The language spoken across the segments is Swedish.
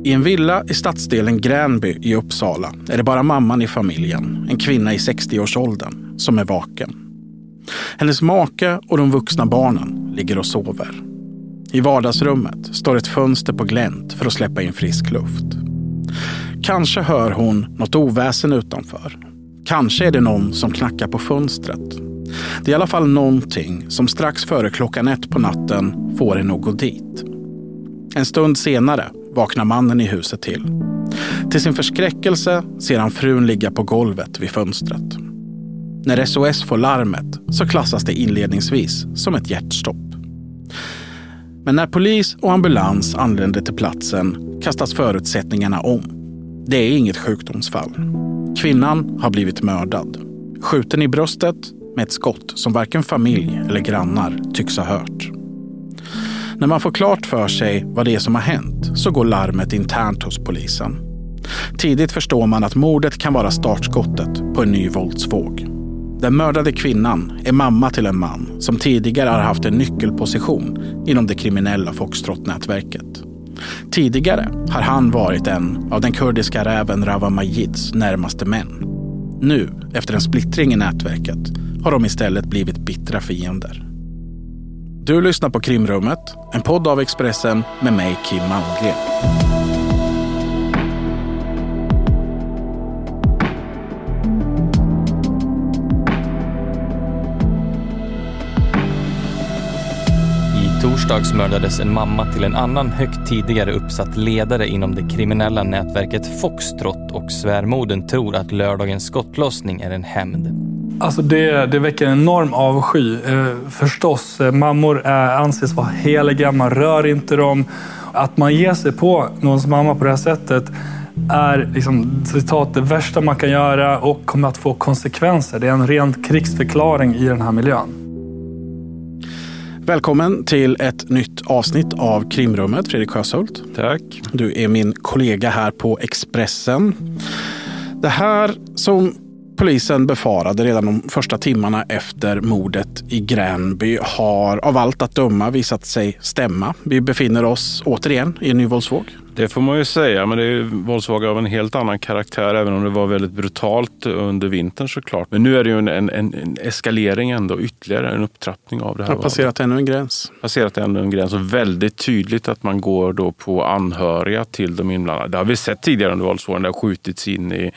I en villa i stadsdelen Gränby i Uppsala är det bara mamman i familjen, en kvinna i 60-årsåldern, som är vaken. Hennes make och de vuxna barnen ligger och sover. I vardagsrummet står ett fönster på glänt för att släppa in frisk luft. Kanske hör hon något oväsen utanför. Kanske är det någon som knackar på fönstret. Det är i alla fall någonting som strax före 1:00 på natten får henne att gå dit. En stund senare vaknar mannen i huset till. Till sin förskräckelse ser han frun ligga på golvet vid fönstret. När SOS får larmet så klassas det inledningsvis som ett hjärtstopp. Men när polis och ambulans anländer till platsen kastas förutsättningarna om. Det är inget sjukdomsfall. Kvinnan har blivit mördad. Skjuten i bröstet med ett skott som varken familj eller grannar tycks ha hört. När man får klart för sig vad det är som har hänt så går larmet internt hos polisen. Tidigt förstår man att mordet kan vara startskottet på en ny våldsvåg. Den mördade kvinnan är mamma till en man som tidigare har haft en nyckelposition inom det kriminella Foxtrot-nätverket. Tidigare har han varit en av den kurdiska räven Rawa Majids närmaste män. Nu, efter en splittring i nätverket, har de istället blivit bittra fiender. Du lyssnar på Krimrummet, en podd av Expressen med mig, Kim Malmgren. Torsdags mördades en mamma till en annan högt tidigare uppsatt ledare inom det kriminella nätverket Foxtrot och svärmodern tror att lördagens skottlossning är en hämnd. Alltså det väcker en enorm avsky. Förstås, mammor anses vara heliga, man rör inte dem. Att man ger sig på någons mamma på det här sättet är liksom, citat, det värsta man kan göra och kommer att få konsekvenser. Det är en ren krigsförklaring i den här miljön. Välkommen till ett nytt avsnitt av Krimrummet, Fredrik Sjöshult. Tack. Du är min kollega här på Expressen. Det här som polisen befarade redan de första timmarna efter mordet i Gränby har av allt att döma visat sig stämma. Vi befinner oss återigen i en ny våldsvåg. Det får man ju säga, men det är våldsvåg av en helt annan karaktär, även om det var väldigt brutalt under vintern såklart. Men nu är det ju en eskalering ändå, ytterligare en upptrappning av det här. Det har passerat ännu en gräns. Passerat ännu en gräns och väldigt tydligt att man går då på anhöriga till de inblandade. Det har vi sett tidigare under våldsvågen. Det har skjutits in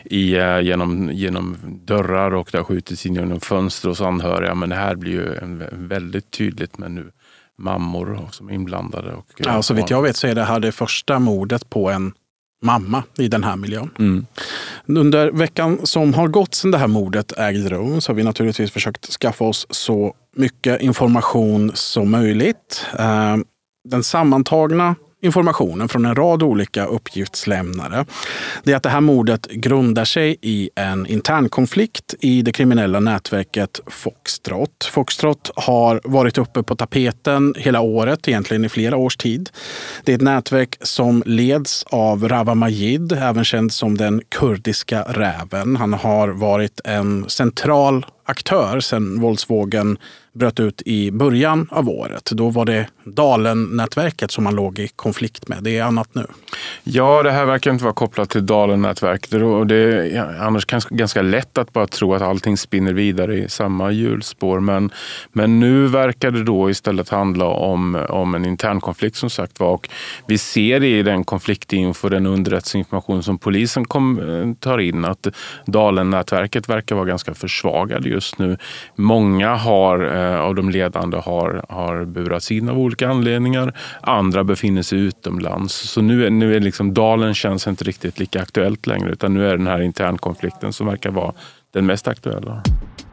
genom dörrar och det har skjutits in genom fönster hos anhöriga. Men det här blir ju väldigt tydligt med nu mammor som är inblandade. Och ja, så vitt jag vet så är det här det första mordet på en mamma i den här miljön. Mm. Under veckan som har gått sedan det här mordet ägde rum så har vi naturligtvis försökt skaffa oss så mycket information som möjligt. Den sammantagna informationen från en rad olika uppgiftslämnare, det är att det här mordet grundar sig i en intern konflikt i det kriminella nätverket Foxtrot. Foxtrot har varit uppe på tapeten hela året, egentligen i flera års tid. Det är ett nätverk som leds av Rawa Majid, även känd som den kurdiska räven. Han har varit en central aktör sedan våldsvågen bröt ut i början av året. Då var det Dalen-nätverket som man låg i konflikt med. Det är annat nu. Ja, det här verkar inte vara kopplat till Dalen-nätverket. Och det är annars ganska lätt att bara tro att allting spinner vidare i samma hjulspår. Men nu verkar det då istället handla om en intern konflikt som sagt var. Och vi ser i den konfliktinfo, den underrättelseinformation som polisen tar in att Dalen-nätverket verkar vara ganska försvagade just nu. Många av de ledande har burats in av olika anledningar. Andra befinner sig utomlands. Så nu är liksom Dalen känns inte riktigt lika aktuellt längre, utan nu är den här internkonflikten som verkar vara den mest aktuella.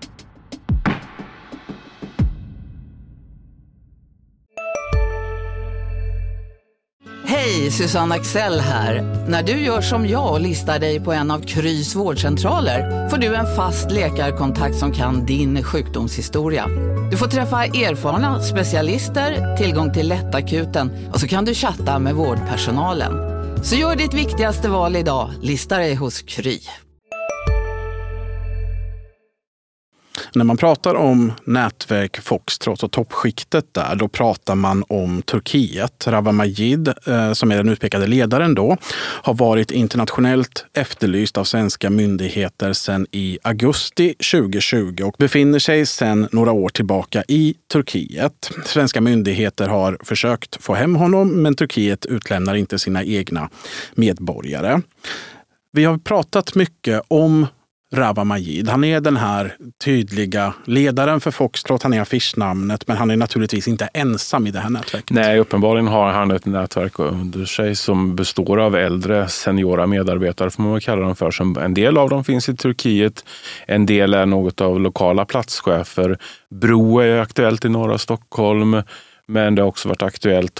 Hej, Susanne Axel här. När du gör som jag och listar dig på en av Krys vårdcentraler får du en fast läkarkontakt som kan din sjukdomshistoria. Du får träffa erfarna specialister, tillgång till lättakuten och så kan du chatta med vårdpersonalen. Så gör ditt viktigaste val idag, lista dig hos Kry. När man pratar om nätverk Foxtrot och toppskiktet där, då pratar man om Turkiet. Rawa Majid, som är den utpekade ledaren då, har varit internationellt efterlyst av svenska myndigheter sedan i augusti 2020 och befinner sig sedan några år tillbaka i Turkiet. Svenska myndigheter har försökt få hem honom, men Turkiet utlämnar inte sina egna medborgare. Vi har pratat mycket om Rawa Majid. Han är den här tydliga ledaren för Foxtrot, han är affischnamnet, men han är naturligtvis inte ensam i det här nätverket. Nej, uppenbarligen har han ett nätverk under sig som består av äldre seniora medarbetare, får man väl kalla dem för. Som en del av dem finns i Turkiet, en del är något av lokala platschefer. Bro är aktuellt i norra Stockholm. Men det har också varit aktuellt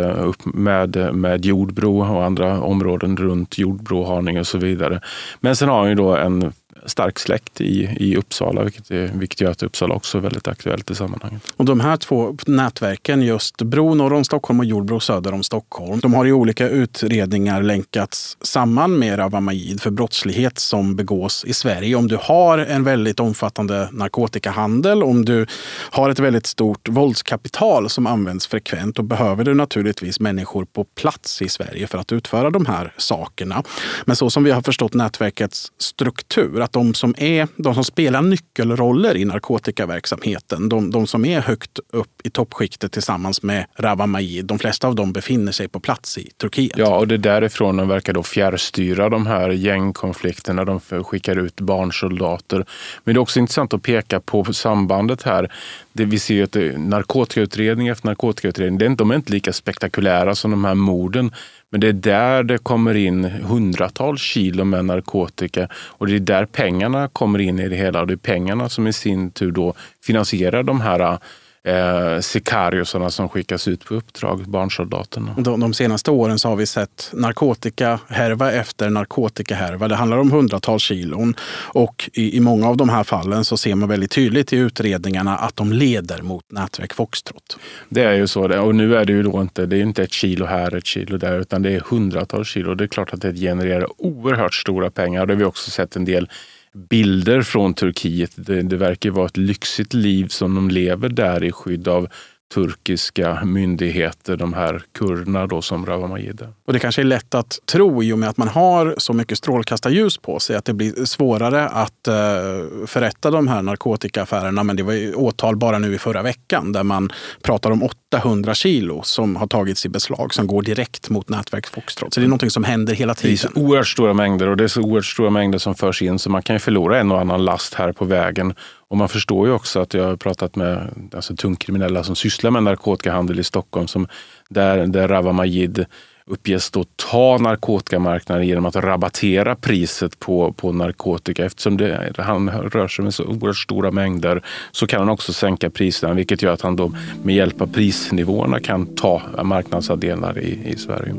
med Jordbro och andra områden runt Jordbro, Haninge och så vidare. Men sen har han ju då en stark släkt i Uppsala, vilket gör att Uppsala också är väldigt aktuellt i sammanhanget. Och de här två nätverken, just Bro norr om Stockholm och Jordbro söder om Stockholm, de har i olika utredningar länkats samman med Rawa Majid för brottslighet som begås i Sverige. Om du har en väldigt omfattande narkotikahandel, om du har ett väldigt stort våldskapital som används frekvent, då behöver du naturligtvis människor på plats i Sverige för att utföra de här sakerna. Men så som vi har förstått nätverkets struktur, att de som spelar nyckelroller i narkotikaverksamheten, de som är högt upp i toppskiktet tillsammans med Rawa Majid, de flesta av dem befinner sig på plats i Turkiet. Ja, och det därifrån de verkar då fjärrstyra de här gängkonflikterna, de skickar ut barnsoldater. Men det är också intressant att peka på sambandet här. Vi ser ju att narkotikautredning efter narkotikautredning, de är inte lika spektakulära som de här morden. Men det är där det kommer in hundratals kilo med narkotika och det är där pengarna kommer in i det hela. Och det är pengarna som i sin tur då finansierar de här sikariosarna som skickas ut på uppdrag, barnsoldaterna. De senaste åren så har vi sett narkotikahärva efter narkotikahärva. Det handlar om hundratals kilon och i många av de här fallen så ser man väldigt tydligt i utredningarna att de leder mot nätverk Foxtrot. Det är ju så, och nu är det ju då inte ett kilo här, ett kilo där, utan det är hundratals kilo. Det är klart att det genererar oerhört stora pengar. Det har vi också sett en del bilder från Turkiet. Det verkar vara ett lyxigt liv som de lever där i skydd av turkiska myndigheter, de här kurderna då som Rawa Majid. Och det kanske är lätt att tro i och med att man har så mycket strålkastarljus på sig att det blir svårare att förrätta de här narkotikaaffärerna. Men det var ju åtal bara nu i förra veckan där man pratar om 800 kilo som har tagits i beslag som går direkt mot nätverk Foxtrot. Så det är någonting som händer hela tiden. Det är så oerhört stora mängder och det är så oerhört stora mängder som förs in så man kan ju förlora en och annan last här på vägen. Och man förstår ju också att jag har pratat med tungkriminella som sysslar med narkotikahandel i Stockholm där Rawa Majid uppges då ta narkotikamarknaden genom att rabattera priset på narkotika. Eftersom han rör sig med så oerhört stora mängder så kan han också sänka priserna, vilket gör att han då med hjälp av prisnivåerna kan ta marknadsandelar i Sverige.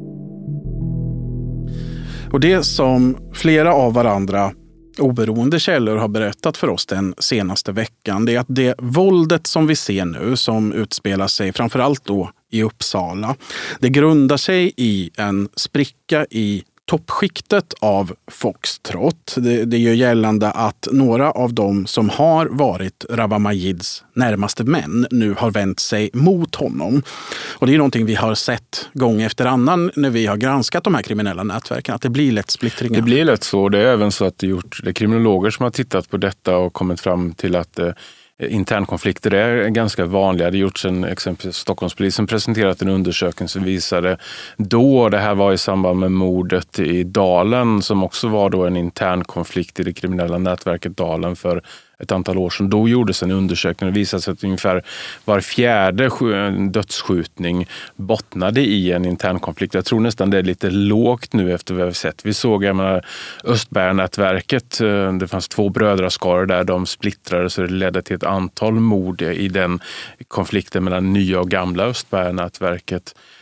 Och det som flera av varandra oberoende källor har berättat för oss den senaste veckan, det är att det våldet som vi ser nu som utspelar sig framförallt då i Uppsala, det grundar sig i en spricka i toppskiktet av Foxtrot. Det gör gällande att några av dem som har varit Rawa Majids närmaste män nu har vänt sig mot honom. Och det är någonting vi har sett gång efter annan när vi har granskat de här kriminella nätverken, att det blir lätt splittringar. Det blir lätt så. Det är även så att det är kriminologer som har tittat på detta och kommit fram till att internkonflikter är ganska vanliga. Det har gjorts exempelvis Stockholmspolisen presenterat en undersökning som visade då, det här var i samband med mordet i Dalen som också var då en internkonflikt i det kriminella nätverket Dalen för ett antal år sedan. Då gjordes en undersökning och det visade sig att ungefär var fjärde dödsskjutning bottnade i en internkonflikt. Jag tror nästan det är lite lågt nu efter vad vi har sett. Vi såg Östbergnätverket, det fanns 2 brödraskaror där, de splittrades så det ledde till ett antal mord i den konflikten mellan nya och gamla Östbergnätverket.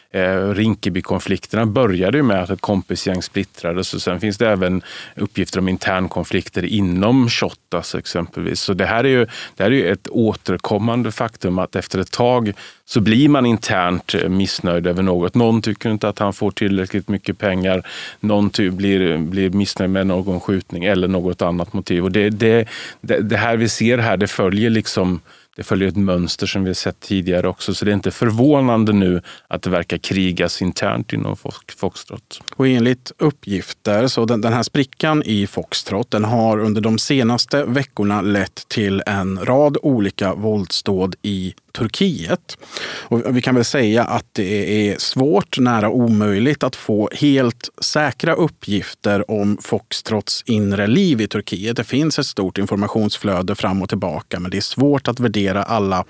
Rinkeby-konflikterna började ju med att ett kompisgäng splittrades, och sen finns det även uppgifter om internkonflikter inom Shottaz exempelvis. Så det här är ju ett återkommande faktum att efter ett tag så blir man internt missnöjd över något. Någon tycker inte att han får tillräckligt mycket pengar, någon blir missnöjd med någon skjutning eller något annat motiv. Och det här vi ser här, det följer ett mönster som vi har sett tidigare också. Så det är inte förvånande nu att det verkar krigas internt inom Foxtrot. Och enligt uppgifter så den här sprickan i Foxtrot, den har under de senaste veckorna lett till en rad olika våldsdåd i Turkiet. Och vi kan väl säga att det är svårt, nära omöjligt att få helt säkra uppgifter om Foxtrots inre liv i Turkiet. Det finns ett stort informationsflöde fram och tillbaka, men det är svårt att värdera alla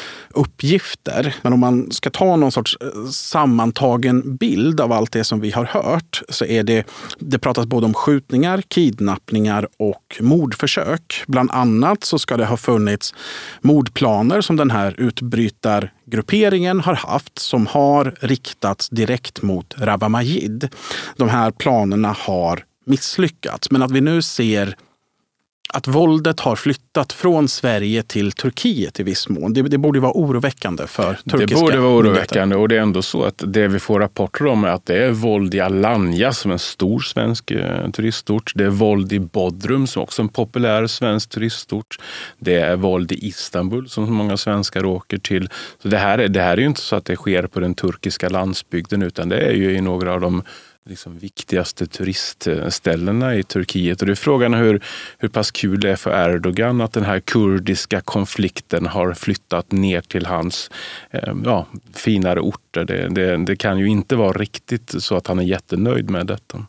uppgifter. Men om man ska ta någon sorts sammantagen bild av allt det som vi har hört, så är det pratas både om skjutningar, kidnappningar och mordförsök. Bland annat så ska det ha funnits mordplaner som den här utbrytargrupperingen har haft, som har riktats direkt mot Rawa Majid. De här planerna har misslyckats, men att vi nu ser att våldet har flyttat från Sverige till Turkiet i viss mån. Det borde vara oroväckande för turkiska. Det borde vara oroväckande, och det är ändå så att det vi får rapporter om är att det är våld i Alanya som är en stor svensk turistort. Det är våld i Bodrum som också är en populär svensk turistort. Det är våld i Istanbul som många svenskar åker till. Så det här är ju inte så att det sker på den turkiska landsbygden, utan det är ju i några av de viktigaste turistställena i Turkiet. Och det är frågan hur pass kul det är för Erdogan att den här kurdiska konflikten har flyttat ner till hans finare orter. Det kan ju inte vara riktigt så att han är jättenöjd med detta.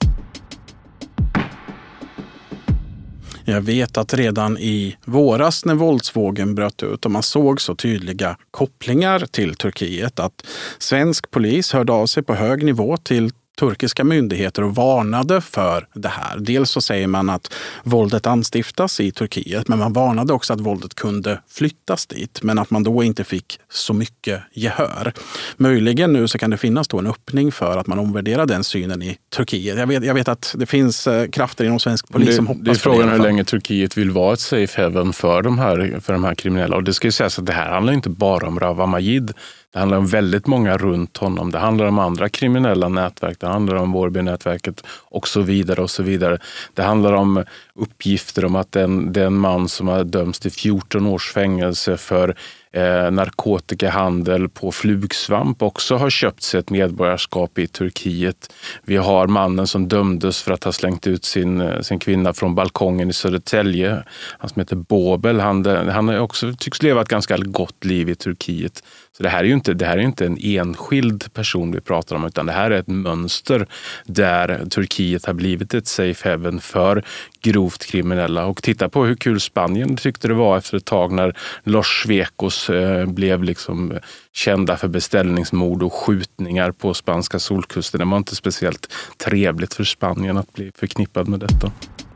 Jag vet att redan i våras när våldsvågen bröt ut och man såg så tydliga kopplingar till Turkiet, att svensk polis hörde av sig på hög nivå till turkiska myndigheter och varnade för det här. Dels så säger man att våldet anstiftas i Turkiet, men man varnade också att våldet kunde flyttas dit, men att man då inte fick så mycket gehör. Möjligen nu så kan det finnas då en öppning för att man omvärderar den synen i Turkiet. Jag vet att det finns krafter inom svensk polis som hoppas på det. Det är frågan hur länge Turkiet vill vara ett safe haven för de här kriminella. Och det ska ju sägas att det här handlar inte bara om Rawa Majid. Det handlar om väldigt många runt honom. Det handlar om andra kriminella nätverk. Det handlar om Vårbynätverket och så vidare och så vidare. Det handlar om uppgifter om att den man som har dömts till 14 års fängelse för narkotikahandel på flugsvamp också har köpt sig ett medborgarskap i Turkiet. Vi har mannen som dömdes för att ha slängt ut sin kvinna från balkongen i Södertälje. Han som heter Bobel. Han också tycks leva ett ganska gott liv i Turkiet. Så det här är ju inte en enskild person vi pratar om, utan det här är ett mönster där Turkiet har blivit ett safe haven för grovt kriminella. Och titta på hur kul Spanien tyckte det var efter ett tag när Los Svekos blev kända för beställningsmord och skjutningar på spanska solkusten. Det var inte speciellt trevligt för Spanien att bli förknippad med detta.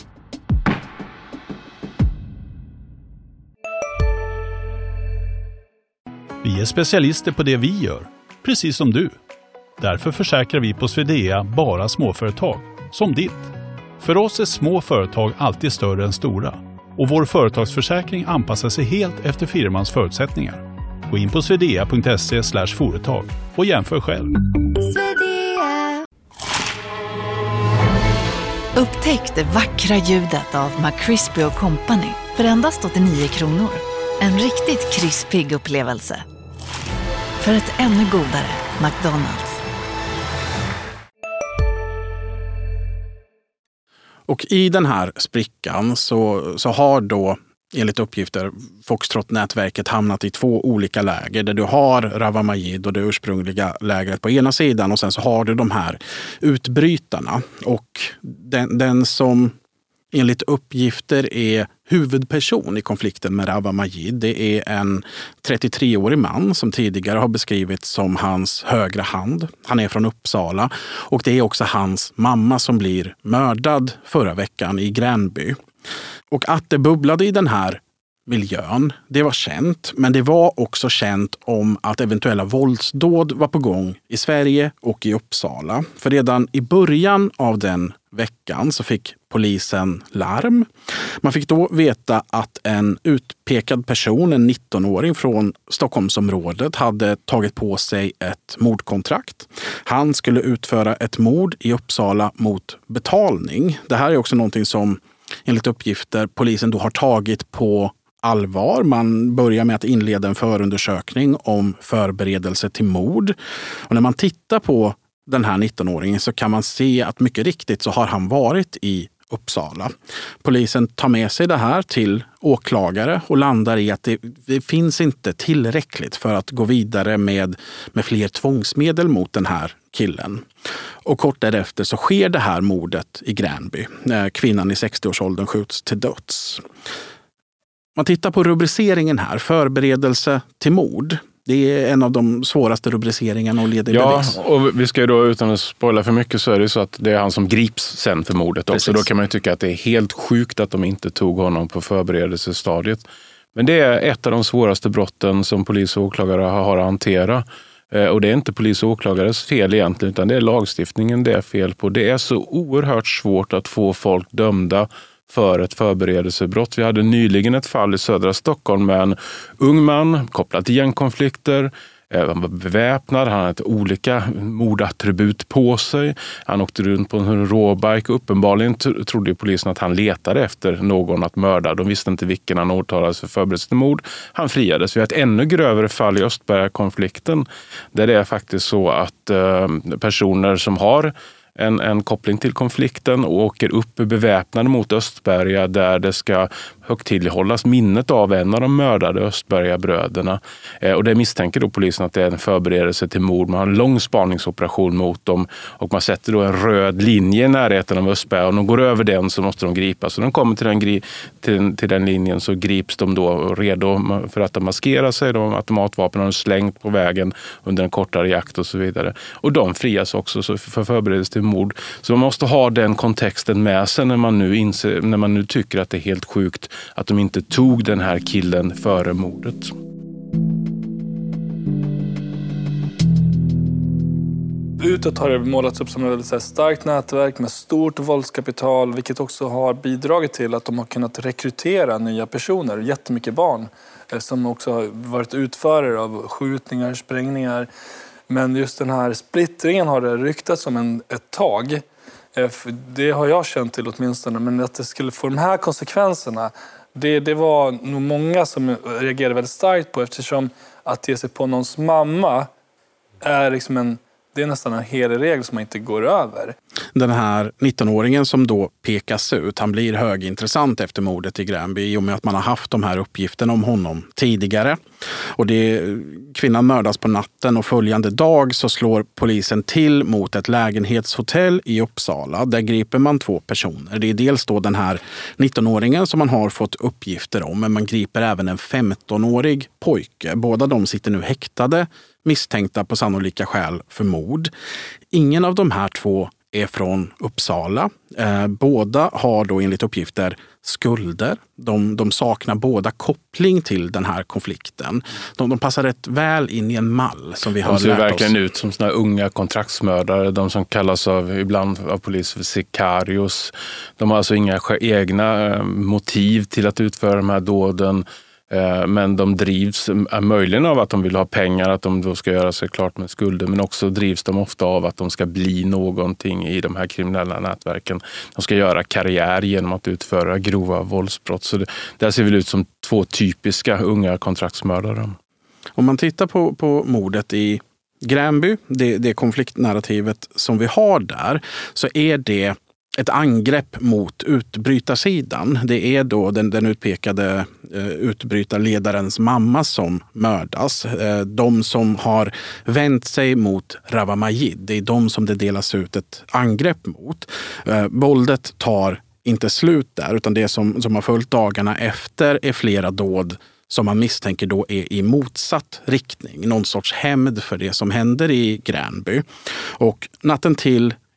Vi är specialister på det vi gör, precis som du. Därför försäkrar vi på Swedea bara småföretag, som ditt. För oss är små företag alltid större än stora. Och vår företagsförsäkring anpassar sig helt efter firmans förutsättningar. Gå in på swedea.se/företag och jämför själv. Swedea. Upptäck det vackra ljudet av McCrispy & Company för endast 89 kronor. En riktigt krispig upplevelse. För ett ännu godare McDonald's. Och i den här sprickan så har då enligt uppgifter Foxtrot-nätverket hamnat i 2 olika läger där du har Rawa Majid och det ursprungliga lägret på ena sidan, och sen så har du de här utbrytarna. Och den som enligt uppgifter är huvudperson i konflikten med Rawa Majid, det är en 33-årig man som tidigare har beskrivits som hans högra hand. Han är från Uppsala och det är också hans mamma som blir mördad förra veckan i Gränby. Och att det bubblade i den här miljön. Det var känt, men det var också känt om att eventuella våldsdåd var på gång i Sverige och i Uppsala. För redan i början av den veckan så fick polisen larm. Man fick då veta att en utpekad person, en 19-åring från Stockholmsområdet, hade tagit på sig ett mordkontrakt. Han skulle utföra ett mord i Uppsala mot betalning. Det här är också någonting som enligt uppgifter polisen då har tagit på allvar. Man börjar med att inleda en förundersökning om förberedelse till mord. Och när man tittar på den här 19-åringen så kan man se att mycket riktigt så har han varit i Uppsala. Polisen tar med sig det här till åklagare och landar i att det finns inte tillräckligt för att gå vidare med fler tvångsmedel mot den här killen. Och kort därefter så sker det här mordet i Gränby. Kvinnan i 60-årsåldern skjuts till döds. Man tittar på rubriceringen här, förberedelse till mord. Det är en av de svåraste rubriceringarna och leder bevis. Ja, och vi ska ju då, utan att spoila för mycket, så är det så att det är han som grips sen för mordet också. Precis. Då kan man ju tycka att det är helt sjukt att de inte tog honom på förberedelsestadiet. Men det är ett av de svåraste brotten som polis och åklagare har att hantera. Och det är inte polis och åklagares fel egentligen, utan det är lagstiftningen det är fel på. Det är så oerhört svårt att få folk dömda för ett förberedelsebrott. Vi hade nyligen ett fall i södra Stockholm med en ung man kopplad till gängkonflikter. Han var beväpnad, han hade olika mordattribut på sig. Han åkte runt på en råbike. Uppenbarligen trodde polisen att han letade efter någon att mörda. De visste inte vilken han åtalades för förberedelse till mord. Han friades. Vi har ett ännu grövre fall i Östberga-konflikten där det är faktiskt så att personer som har en koppling till konflikten och åker upp beväpnade mot Östberga där det ska högtidlighållas minnet av en av de mördade Östberga-bröderna. Och det misstänker då polisen att det är en förberedelse till mord. Man har en lång spaningsoperation mot dem och man sätter då en röd linje i närheten av Östberga. Och de går över den så måste de gripas. Så de kommer till den linjen så grips de då redo för att maskera sig. De automatvapen har de slängt på vägen under en kortare jakt och så vidare. Och de frias också för förberedelse till mord. Så man måste ha den kontexten med sig när man nu tycker att det är helt sjukt att de inte tog den här killen före mordet. Utåt har det målats upp som ett väldigt starkt nätverk med stort våldskapital, vilket också har bidragit till att de har kunnat rekrytera nya personer, jättemycket barn, som också har varit utförare av skjutningar, sprängningar. Men just den här splittringen har det ryktats om ett tag. Det har jag känt till åtminstone. Men att det skulle få de här konsekvenserna, det var nog många som reagerade väldigt starkt på. Eftersom att ge sig på någons mamma är liksom det är nästan en helig regel som man inte går över. Den här 19-åringen som då pekas ut, han blir högintressant efter mordet i Gränby i och med att man har haft de här uppgifterna om honom tidigare. Och kvinnan mördas på natten och följande dag så slår polisen till mot ett lägenhetshotell i Uppsala. Där griper man 2 personer. Det är dels då den här 19-åringen som man har fått uppgifter om, men man griper även en 15-årig pojke. Båda de sitter nu häktade, misstänkta på sannolika skäl för mord. Ingen av de här 2 är från Uppsala. Båda har då enligt uppgifter skulder. De saknar båda koppling till den här konflikten. De passar rätt väl in i en mall som vi har lärt oss. De ser verkligen ut som såna unga kontraktsmördare. De som kallas ibland av polis för sicarios. De har alltså inga egna motiv till att utföra de här dåden. Men de drivs möjligen av att de vill ha pengar, att de då ska göra sig klart med skulder, men också drivs de ofta av att de ska bli någonting i de här kriminella nätverken. De ska göra karriär genom att utföra grova våldsbrott. Så det ser väl ut som 2 typiska unga kontraktsmördare. Om man tittar på mordet i Gränby, det konfliktnarrativet som vi har där, så är det ett angrepp mot utbrytarsidan. Det är då den utpekade utbrytarledarens mamma som mördas. De som har vänt sig mot Rawa Majid, det är de som det delas ut ett angrepp mot. Våldet tar inte slut där, utan det som har följt dagarna efter är flera dåd som man misstänker då är i motsatt riktning. Någon sorts hämnd för det som händer i Gränby. Och natten till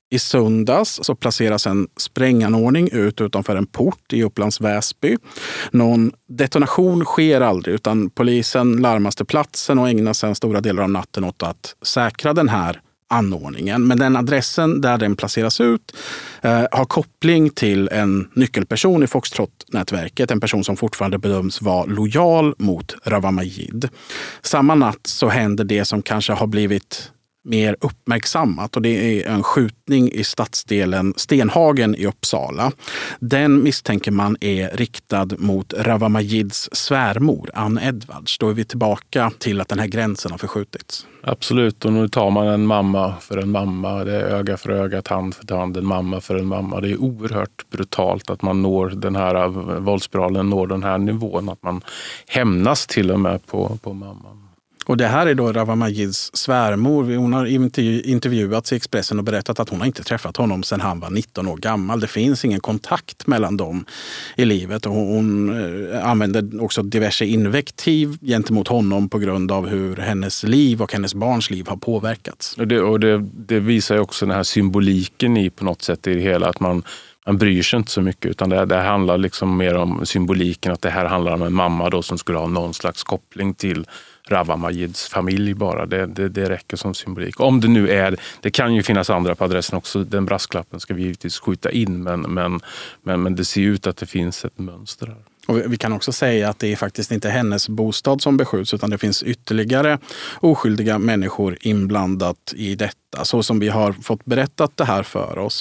I söndags så placeras en spränganordning ut utanför en port i Upplands Väsby. Någon detonation sker aldrig utan polisen larmas till platsen och ägnar sedan stora delar av natten åt att säkra den här anordningen. Men den adressen där den placeras ut har koppling till en nyckelperson i Foxtrot-nätverket. En person som fortfarande bedöms vara lojal mot Rawa Majid. Samma natt så händer det som kanske har blivit mer uppmärksammat och det är en skjutning i stadsdelen Stenhagen i Uppsala. Den misstänker man är riktad mot Rawa Majids svärmor, Ann Edwards. Då är vi tillbaka till att den här gränsen har förskjutits. Absolut, och nu tar man en mamma för en mamma. Det är öga för öga, tand för tand, en mamma för en mamma. Det är oerhört brutalt att man når den här våldsspiralen, når den här nivån. Att man hämnas till och med på mamman. Och det här är då Rawa Majids svärmor. Hon har intervjuats i Expressen och berättat att hon har inte träffat honom sedan han var 19 år gammal. Det finns ingen kontakt mellan dem i livet. Och hon använder också diverse invektiv gentemot honom på grund av hur hennes liv och hennes barns liv har påverkats. Och det visar ju också den här symboliken i på något sätt i det hela, att man bryr sig inte så mycket, utan det handlar liksom mer om symboliken, att det här handlar om en mamma då som skulle ha någon slags koppling till Rawa Majids familj bara. Det räcker som symbolik. Om det nu är, det kan ju finnas andra på adressen också, den brasklappen ska vi givetvis skjuta in, men det ser ut att det finns ett mönster här. Och vi kan också säga att det är faktiskt inte hennes bostad som beskjuts, utan det finns ytterligare oskyldiga människor inblandat i detta. Så som vi har fått berättat det här för oss.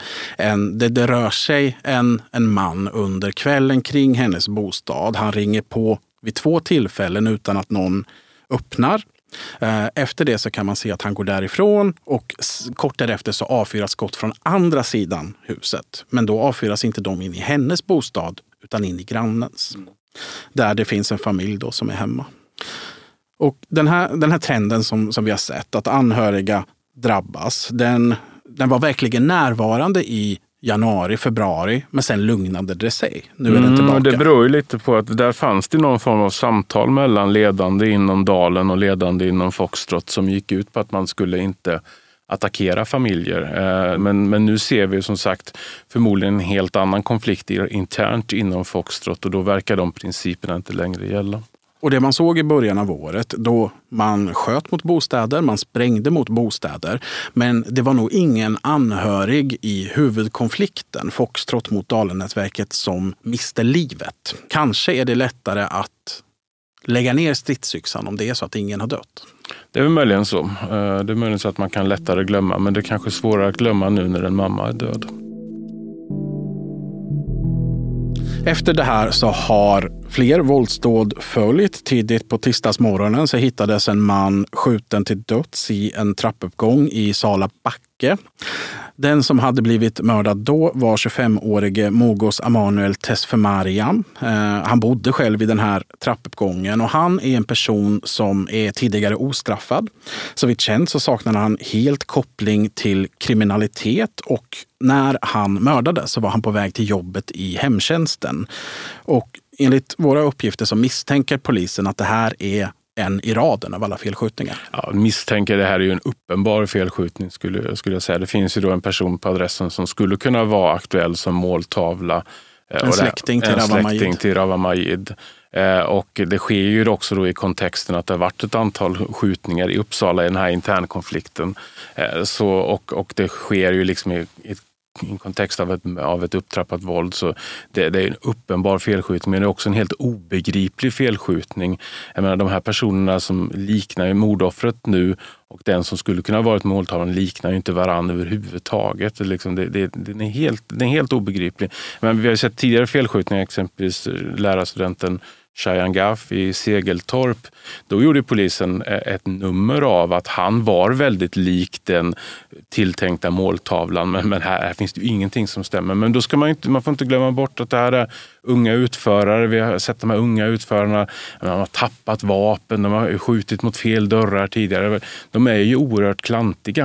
Det rör sig en man under kvällen kring hennes bostad. Han ringer på vid 2 tillfällen utan att någon öppnar. Efter det så kan man se att han går därifrån och kort därefter så avfyras skott från andra sidan huset. Men då avfyras inte de in i hennes bostad utan in i grannens. Där det finns en familj då som är hemma. Och den här trenden som vi har sett, att anhöriga drabbas, den var verkligen närvarande i januari, februari, men sen lugnade det sig. Nu är den tillbaka. Det beror ju lite på att där fanns det någon form av samtal mellan ledande inom Dalen och ledande inom Foxtrot som gick ut på att man skulle inte attackera familjer. Men nu ser vi som sagt förmodligen en helt annan konflikt internt inom Foxtrot och då verkar de principerna inte längre gälla. Och det man såg i början av året, då man sköt mot bostäder, man sprängde mot bostäder, men det var nog ingen anhörig i huvudkonflikten, Foxtrot mot Dalen-nätverket, som miste livet. Kanske är det lättare att lägga ner stridsyxan om det är så att ingen har dött. Det är väl möjligen så. Det är möjligen så att man kan lättare glömma, men det är kanske svårare att glömma nu när en mamma är död. Efter det här så har fler våldsdåd följt. Tidigt på tisdagsmorgonen så hittades en man skjuten till döds i en trappuppgång i Sala backe. Den som hade blivit mördad då var 25-årige Mogos Emanuel Tesfemariam. Han bodde själv i den här trappuppgången och han är en person som är tidigare ostraffad. Så vitt känt så saknade han helt koppling till kriminalitet och när han mördade så var han på väg till jobbet i hemtjänsten. Och enligt våra uppgifter så misstänker polisen att det här är en i raden av alla felskjutningar. Ja, misstänker det här är ju en uppenbar felskjutning skulle jag säga. Det finns ju då en person på adressen som skulle kunna vara aktuell som måltavla. En släkting till Rawa Majid. Och det sker ju också då i kontexten att det har varit ett antal skjutningar i Uppsala i den här internkonflikten. Och det sker ju liksom i en kontext av ett upptrappat våld, så det är en uppenbar felskjutning, men det är också en helt obegriplig felskjutning. Jag menar, de här personerna som liknar ju mordoffret nu och den som skulle kunna vara ett måltavlan liknar ju inte varandra överhuvudtaget. Den är helt obegriplig. Men vi har sett tidigare felskjutningar, exempelvis lärarstudenten Shayan Gaff i Segeltorp. Då gjorde polisen ett nummer av att han var väldigt lik den tilltänkta måltavlan, men här finns det ju ingenting som stämmer. Men då ska man får inte glömma bort att det här är unga utförare. Vi har sett de här unga utförarna, de har tappat vapen, de har skjutit mot fel dörrar tidigare. De är ju oerhört klantiga.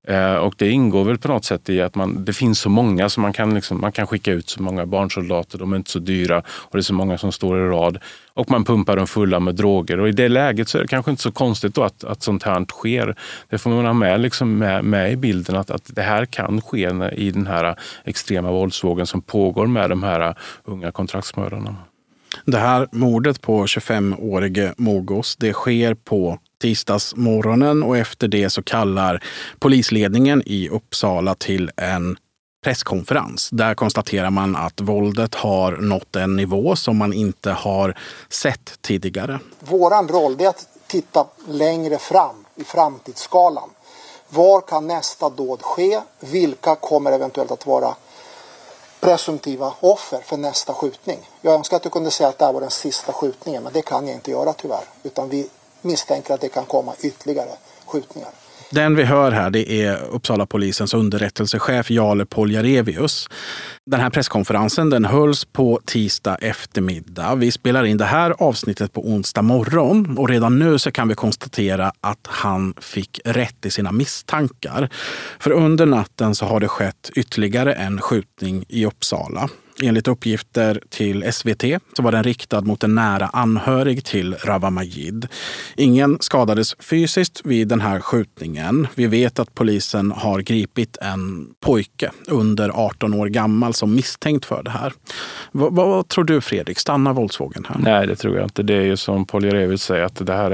Och det ingår väl på något sätt i att det finns så många så man kan skicka ut så många barnsoldater, de är inte så dyra och det är så många som står i rad och man pumpar dem fulla med droger. Och i det läget så är det kanske inte så konstigt då att sånt här sker. Det får man ha med i bilden att det här kan ske i den här extrema våldsvågen som pågår med de här unga kontraktsmördarna. Det här mordet på 25-årige Mogos, det sker på tisdagsmorgonen och efter det så kallar polisledningen i Uppsala till en presskonferens. Där konstaterar man att våldet har nått en nivå som man inte har sett tidigare. Våran roll är att titta längre fram i framtidsskalan. Var kan nästa dåd ske? Vilka kommer eventuellt att vara presumtiva offer för nästa skjutning? Jag önskar att jag kunde säga att det här var den sista skjutningen, men det kan jag inte göra tyvärr. Utan vi misstänker att det kan komma ytterligare skjutningar. Den vi hör här, det är Uppsala polisens underrättelsechef Jarle Poljarevius. Den här presskonferensen den hölls på tisdag eftermiddag. Vi spelar in det här avsnittet på onsdag morgon och redan nu så kan vi konstatera att han fick rätt i sina misstankar. För under natten så har det skett ytterligare en skjutning i Uppsala. Enligt uppgifter till SVT så var den riktad mot en nära anhörig till Rawa Majid. Ingen skadades fysiskt vid den här skjutningen. Vi vet att polisen har gripit en pojke under 18 år gammal som misstänkt för det här. Vad tror du, Fredrik? Stannar våldsvågen här? Nej, det tror jag inte. Det är ju som Poljarevius säger att det här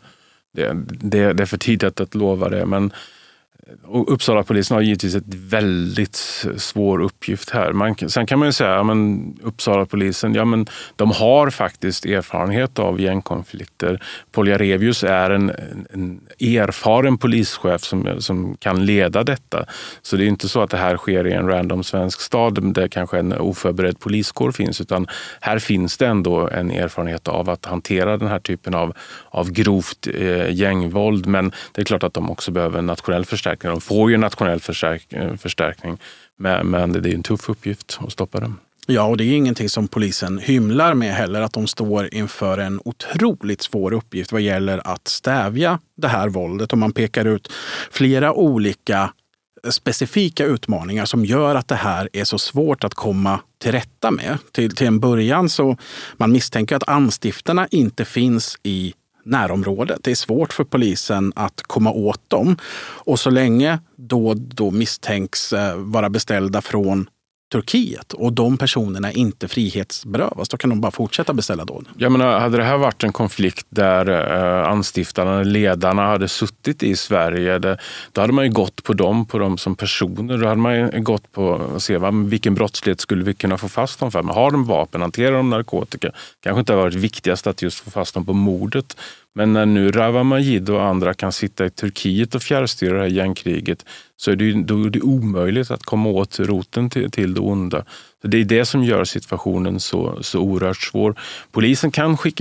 det är för tidigt att lova det, men och Uppsala polisen har givetvis ett väldigt svår uppgift här. Sen kan man ju säga att Uppsala polisen, de har faktiskt erfarenhet av gängkonflikter. Poljarevius är en erfaren polischef som kan leda detta. Så det är inte så att det här sker i en random svensk stad där kanske en oförberedd poliskår finns, utan här finns det ändå en erfarenhet av att hantera den här typen av grovt gängvåld. Men det är klart att de också behöver en nationell förstärkning. De får ju en nationell förstärkning, men det är en tuff uppgift att stoppa dem. Ja, och det är ingenting som polisen hymlar med heller, att de står inför en otroligt svår uppgift vad gäller att stävja det här våldet. Och man pekar ut flera olika specifika utmaningar som gör att det här är så svårt att komma till rätta med. Till en början så man misstänker att anstiftarna inte finns i närområdet. Det är svårt för polisen att komma åt dem. Och så länge då misstänks vara beställda från Turkiet och de personerna inte frihetsberövas, då kan de bara fortsätta beställa dåd. Jag menar, hade det här varit en konflikt där anstiftarna, ledarna hade suttit i Sverige, då hade man ju gått på dem som personer. Då hade man ju gått på att se vilken brottslighet skulle vi kunna få fast dem för. Men har de vapen, hanterar de narkotika? Kanske inte har varit viktigast att just få fast dem på mordet. Men när nu Rawa Majid och andra kan sitta i Turkiet och fjärrstyra det här gängkriget, så är det omöjligt att komma åt roten till det onda. Så det är det som gör situationen så oerhört svår. Polisen kan skicka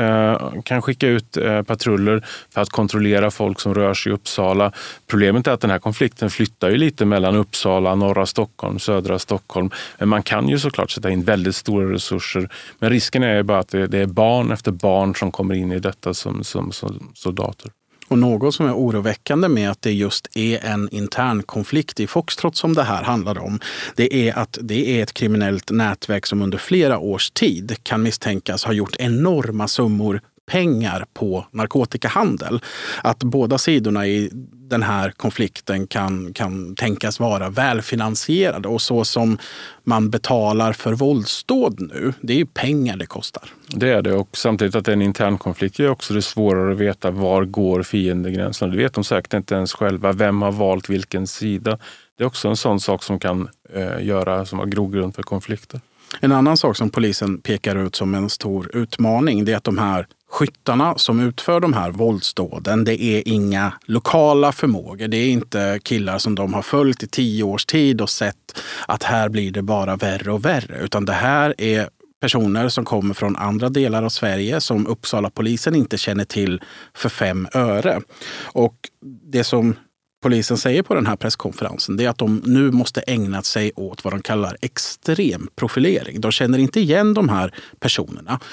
ut patruller för att kontrollera folk som rör sig i Uppsala. Problemet är att den här konflikten flyttar ju lite mellan Uppsala, norra Stockholm, södra Stockholm. Men man kan ju såklart sätta in väldigt stora resurser. Men risken är ju bara att det är barn efter barn som kommer in i detta som soldater. Och något som är oroväckande med att det just är en intern konflikt i Foxtrot som det här handlar om, det är att det är ett kriminellt nätverk som under flera års tid kan misstänkas ha gjort enorma summor pengar på narkotikahandel. Att båda sidorna i den här konflikten kan tänkas vara välfinansierade, och så som man betalar för våldsdåd nu, det är ju pengar det kostar. Det är det, och samtidigt att det är en intern konflikt är också det svårare att veta var går fiendegränsen. Det vet de säkert inte ens själva, vem har valt vilken sida. Det är också en sån sak som kan göra som har grogrund för konflikter. En annan sak som polisen pekar ut som en stor utmaning, det är att de här skyttarna som utför de här våldsdåden, det är inga lokala förmågor. Det är inte killar som de har följt i 10 års tid och sett att här blir det bara värre och värre. Utan det här är personer som kommer från andra delar av Sverige som Uppsala polisen inte känner till för 5 öre. Och det som polisen säger på den här presskonferensen, det är att de nu måste ägna sig åt vad de kallar extrem profilering. De känner inte igen de här personerna.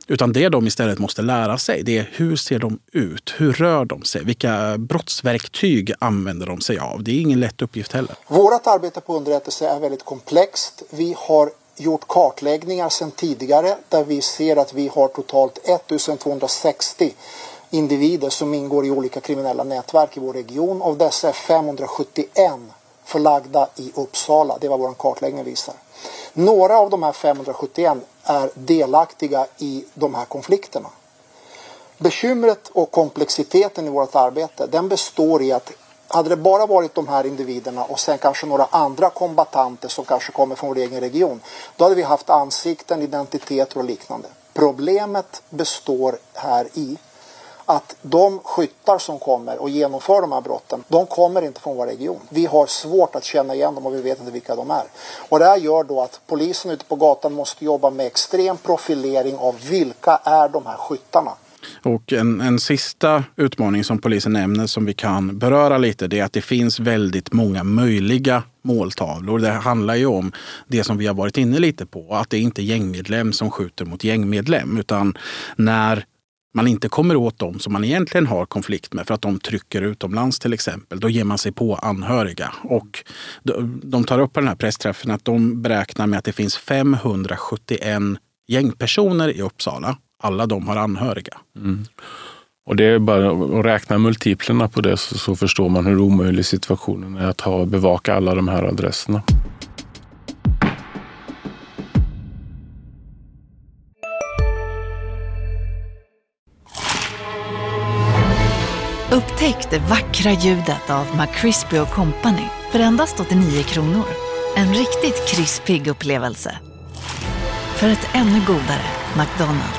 Utan det de istället måste lära sig, det är hur ser de ut? Hur rör de sig? Vilka brottsverktyg använder de sig av? Det är ingen lätt uppgift heller. Vårt arbete på underrättelse är väldigt komplext. Vi har gjort kartläggningar sedan tidigare där vi ser att vi har totalt 1260 individer som ingår i olika kriminella nätverk i vår region. Av dessa är 571 förlagda i Uppsala. Det var vår kartläggning visar. Några av de här 571 är delaktiga i de här konflikterna. Bekymret och komplexiteten i vårt arbete, den består i att hade det bara varit de här individerna och sen kanske några andra kombatanter som kanske kommer från vår egen region, då hade vi haft ansikten, identiteter och liknande. Problemet består här i att de skyttar som kommer och genomför de här brotten, de kommer inte från vår region. Vi har svårt att känna igen dem och vi vet inte vilka de är. Och det här gör då att polisen ute på gatan måste jobba med extrem profilering av vilka är de här skyttarna. Och en sista utmaning som polisen nämner som vi kan beröra lite, det är att det finns väldigt många möjliga måltavlor. Det handlar ju om det som vi har varit inne lite på, att det är inte gängmedlem som skjuter mot gängmedlem, utan när man inte kommer åt dem som man egentligen har konflikt med för att de trycker utomlands till exempel, då ger man sig på anhöriga. Och de tar upp på den här pressträffen att de beräknar med att det finns 571 gängpersoner i Uppsala. Alla de har anhöriga. Mm. Och det är bara att räkna multiplerna på det så förstår man hur omöjlig situationen är att bevaka alla de här adresserna. Upptäck det vackra ljudet av McCrispy & Company för endast 89 kronor. En riktigt krispig upplevelse. För ett ännu godare McDonald's.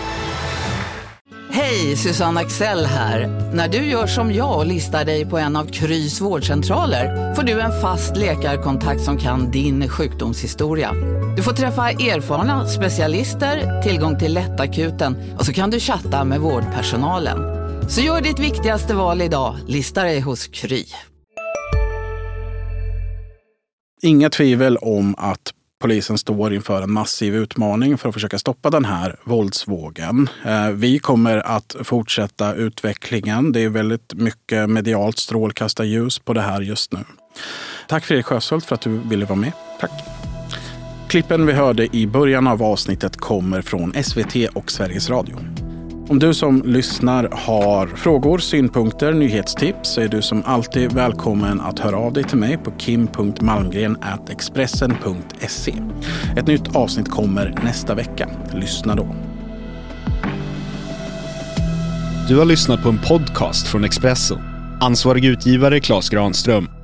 Hej, Susanne Axel här. När du gör som jag och listar dig på en av Krys vårdcentraler får du en fast läkarkontakt som kan din sjukdomshistoria. Du får träffa erfarna specialister, tillgång till lättakuten och så kan du chatta med vårdpersonalen. Så gör ditt viktigaste val idag, lista dig hos Kry. Inga tvivel om att polisen står inför en massiv utmaning för att försöka stoppa den här våldsvågen. Vi kommer att fortsätta utvecklingen. Det är väldigt mycket medialt strålkastarljus på det här just nu. Tack Fredrik Sjöshult för att du ville vara med. Tack. Klippen vi hörde i början av avsnittet kommer från SVT och Sveriges Radio. Om du som lyssnar har frågor, synpunkter, nyhetstips så är du som alltid välkommen att höra av dig till mig på kim.malmgren@expressen.se. Ett nytt avsnitt kommer nästa vecka. Lyssna då. Du har lyssnat på en podcast från Expressen. Ansvarig utgivare Claes Granström.